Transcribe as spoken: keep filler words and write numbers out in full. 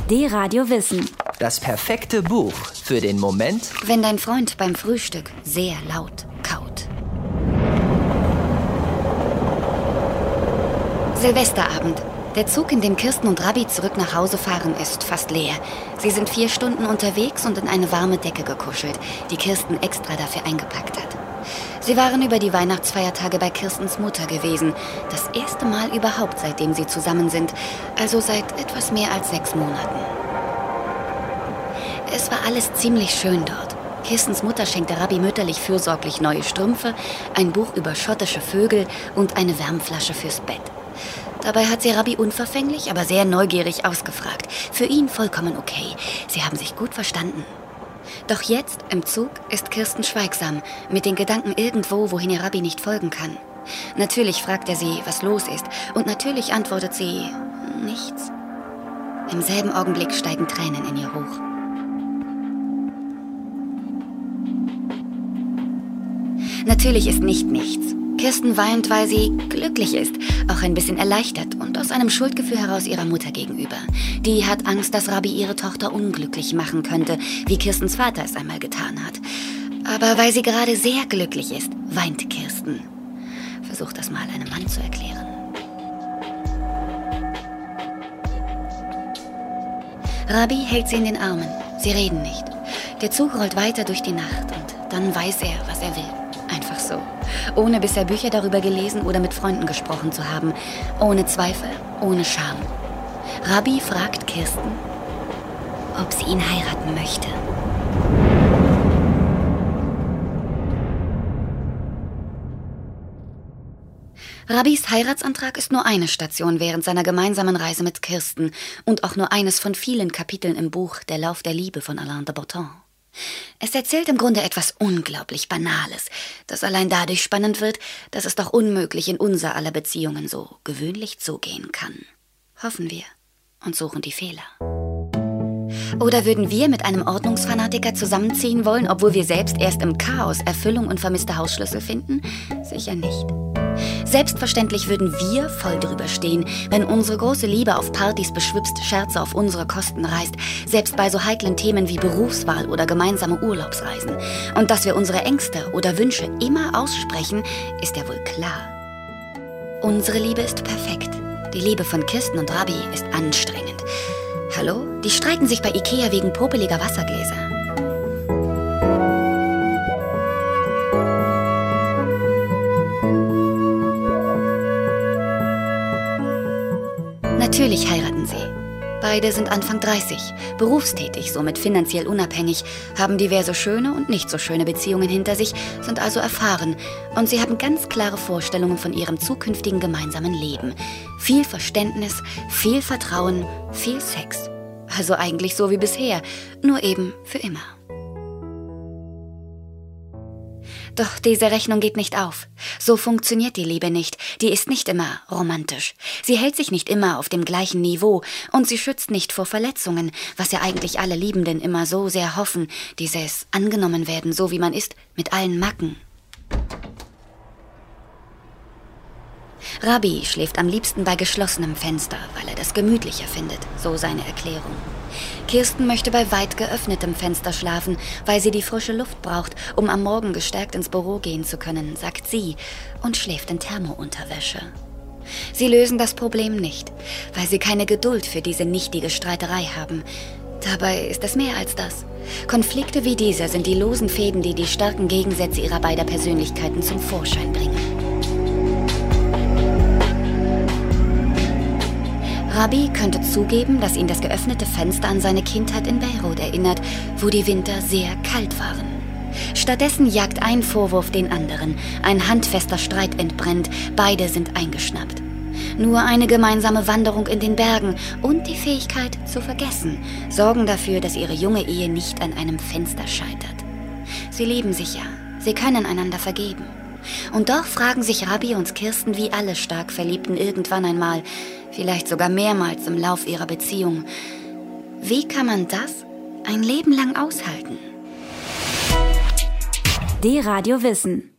D-Radio Wissen. Das perfekte Buch für den Moment, wenn dein Freund beim Frühstück sehr laut kaut. Silvesterabend. Der Zug, in dem Kirsten und Rabbi zurück nach Hause fahren, ist fast leer. Sie sind vier Stunden unterwegs und in eine warme Decke gekuschelt, die Kirsten extra dafür eingepackt hat. Sie waren über die Weihnachtsfeiertage bei Kirstens Mutter gewesen. Das erste Mal überhaupt, seitdem sie zusammen sind. Also seit etwas mehr als sechs Monaten. Es war alles ziemlich schön dort. Kirstens Mutter schenkte Rabbi mütterlich fürsorglich neue Strümpfe, ein Buch über schottische Vögel und eine Wärmflasche fürs Bett. Dabei hat sie Rabbi unverfänglich, aber sehr neugierig ausgefragt. Für ihn vollkommen okay. Sie haben sich gut verstanden. Doch jetzt, im Zug, ist Kirsten schweigsam, mit den Gedanken irgendwo, wohin ihr Rabbi nicht folgen kann. Natürlich fragt er sie, was los ist, und natürlich antwortet sie, nichts. Im selben Augenblick steigen Tränen in ihr hoch. Natürlich ist nicht nichts. Kirsten weint, weil sie glücklich ist, auch ein bisschen erleichtert und aus einem Schuldgefühl heraus ihrer Mutter gegenüber. Die hat Angst, dass Rabbi ihre Tochter unglücklich machen könnte, wie Kirstens Vater es einmal getan hat. Aber weil sie gerade sehr glücklich ist, weint Kirsten. Versuch das mal einem Mann zu erklären. Rabbi hält sie in den Armen. Sie reden nicht. Der Zug rollt weiter durch die Nacht und dann weiß er, was er will. Einfach so. Ohne bisher Bücher darüber gelesen oder mit Freunden gesprochen zu haben. Ohne Zweifel, ohne Scham. Rabbi fragt Kirsten, ob sie ihn heiraten möchte. Rabbis Heiratsantrag ist nur eine Station während seiner gemeinsamen Reise mit Kirsten und auch nur eines von vielen Kapiteln im Buch Der Lauf der Liebe von Alain de Botton. Es erzählt im Grunde etwas unglaublich Banales, das allein dadurch spannend wird, dass es doch unmöglich in unser aller Beziehungen so gewöhnlich zugehen kann. Hoffen wir und suchen die Fehler. Oder würden wir mit einem Ordnungsfanatiker zusammenziehen wollen, obwohl wir selbst erst im Chaos Erfüllung und vermisste Hausschlüssel finden? Sicher nicht. Selbstverständlich würden wir voll drüber stehen, wenn unsere große Liebe auf Partys beschwipst Scherze auf unsere Kosten reißt, selbst bei so heiklen Themen wie Berufswahl oder gemeinsame Urlaubsreisen. Und dass wir unsere Ängste oder Wünsche immer aussprechen, ist ja wohl klar. Unsere Liebe ist perfekt. Die Liebe von Kirsten und Rabbi ist anstrengend. Hallo? Die streiten sich bei Ikea wegen popeliger Wassergläser. Natürlich heiraten sie. Beide sind Anfang dreißig, berufstätig, somit finanziell unabhängig, haben diverse schöne und nicht so schöne Beziehungen hinter sich, sind also erfahren und sie haben ganz klare Vorstellungen von ihrem zukünftigen gemeinsamen Leben. Viel Verständnis, viel Vertrauen, viel Sex. Also eigentlich so wie bisher, nur eben für immer. Doch diese Rechnung geht nicht auf. So funktioniert die Liebe nicht. Die ist nicht immer romantisch. Sie hält sich nicht immer auf dem gleichen Niveau und sie schützt nicht vor Verletzungen, was ja eigentlich alle Liebenden immer so sehr hoffen, dieses angenommen werden, so wie man ist, mit allen Macken. Rabbi schläft am liebsten bei geschlossenem Fenster, weil er das gemütlicher findet, so seine Erklärung. Kirsten möchte bei weit geöffnetem Fenster schlafen, weil sie die frische Luft braucht, um am Morgen gestärkt ins Büro gehen zu können, sagt sie, und schläft in Thermounterwäsche. Sie lösen das Problem nicht, weil sie keine Geduld für diese nichtige Streiterei haben. Dabei ist es mehr als das. Konflikte wie diese sind die losen Fäden, die die starken Gegensätze ihrer beider Persönlichkeiten zum Vorschein bringen. Rabbi könnte zugeben, dass ihn das geöffnete Fenster an seine Kindheit in Beirut erinnert, wo die Winter sehr kalt waren. Stattdessen jagt ein Vorwurf den anderen, ein handfester Streit entbrennt, beide sind eingeschnappt. Nur eine gemeinsame Wanderung in den Bergen und die Fähigkeit zu vergessen sorgen dafür, dass ihre junge Ehe nicht an einem Fenster scheitert. Sie lieben sich ja, sie können einander vergeben. Und doch fragen sich Rabbi und Kirsten wie alle stark Verliebten irgendwann einmal, vielleicht sogar mehrmals im Lauf ihrer Beziehung, wie kann man das ein Leben lang aushalten? D-Radio Wissen.